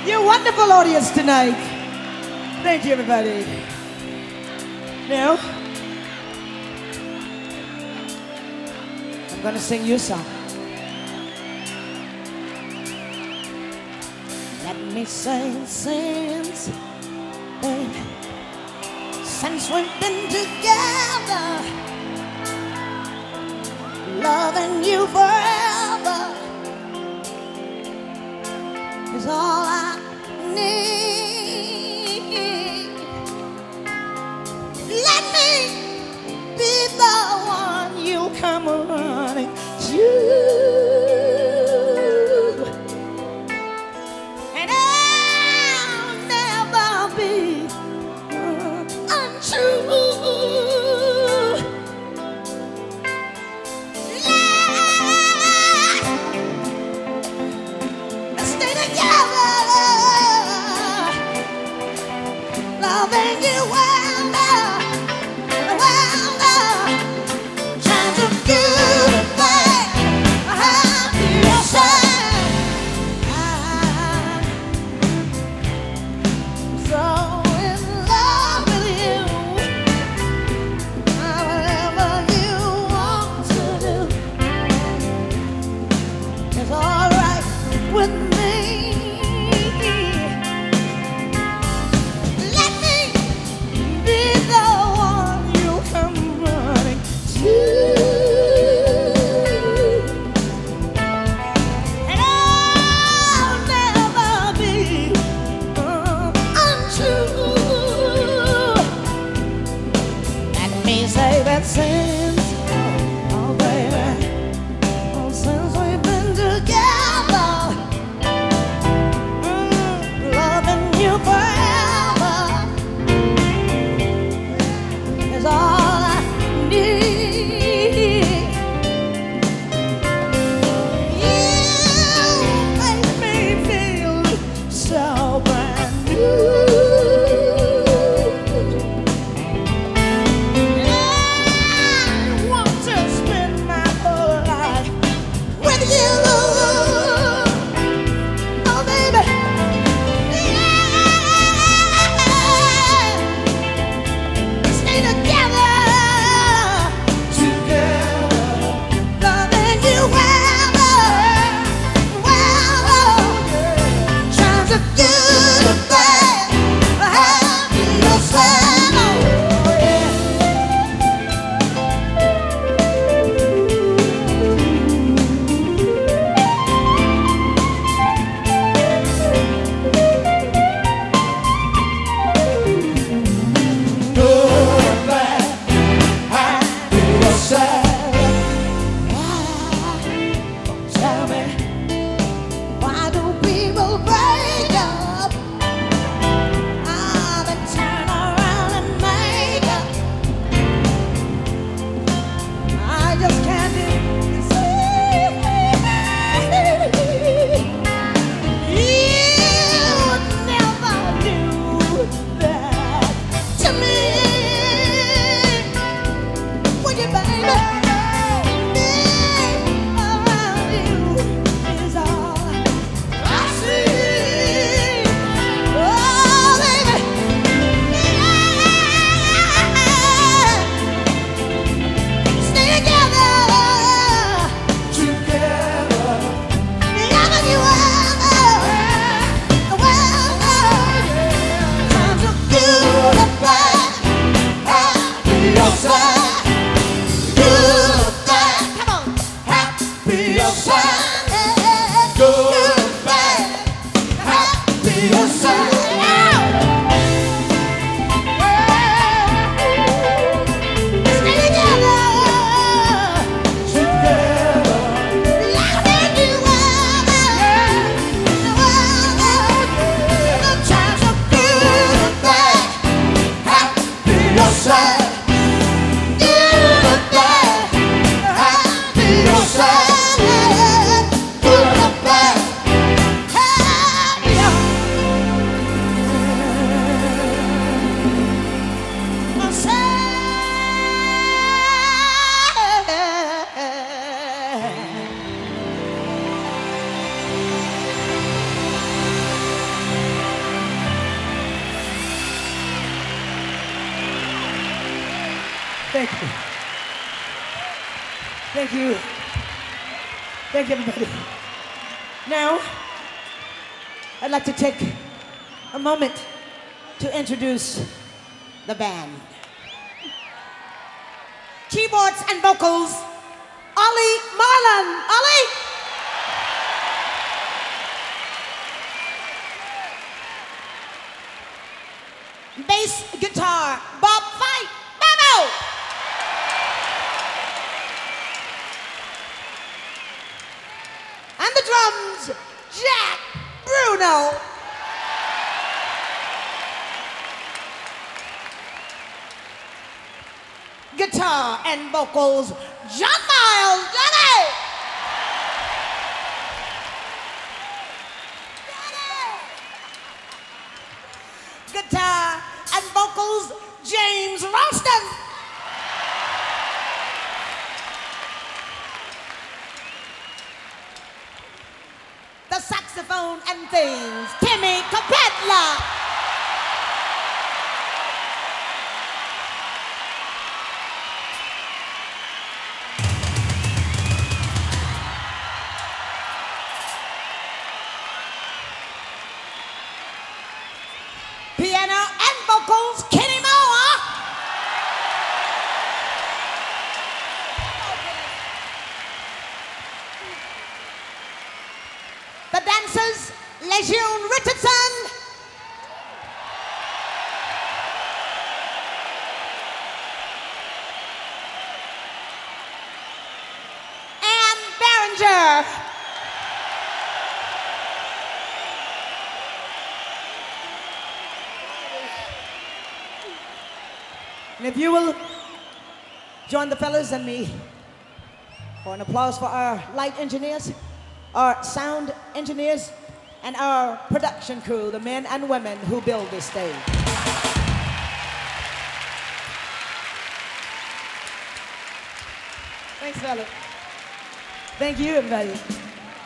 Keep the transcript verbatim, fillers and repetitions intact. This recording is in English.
You're a wonderful audience tonight. Thank you, everybody. Now, I'm gonna sing you a song. Let me say since, baby, since we've been together, loving you forever is all I need. Let me be the one you come running to, and I'll never be untrue. Let's stay together, loving you well, well, trying to do the thing I have to say. I'm so in love with you. Whatever you want to do is all right with me. Let me be the one you come running to, and I'll never be uh, untrue. Let me say that since, oh baby, oh, since we've been together, Thank you. Thank you. Thank you, everybody. Now, I'd like to take a moment to introduce the band. Keyboards and vocals, Ollie Marlon. Ollie! Bass guitar, Bob Fight. Bobo! And the drums, Jack Bruno. Guitar and vocals, John Miles. Johnny! Johnny! Guitar and vocals, James Ralston. The saxophone and things, Timmy Capella. Piano and vocals, Kenny Moore. The dancers, Lejeune Richardson. Ann Berenger. And if you will join the fellas and me for an applause for our light engineers, our sound engineers, and our production crew, the men and women who build this stage. Thanks, fellas. Thank you, everybody.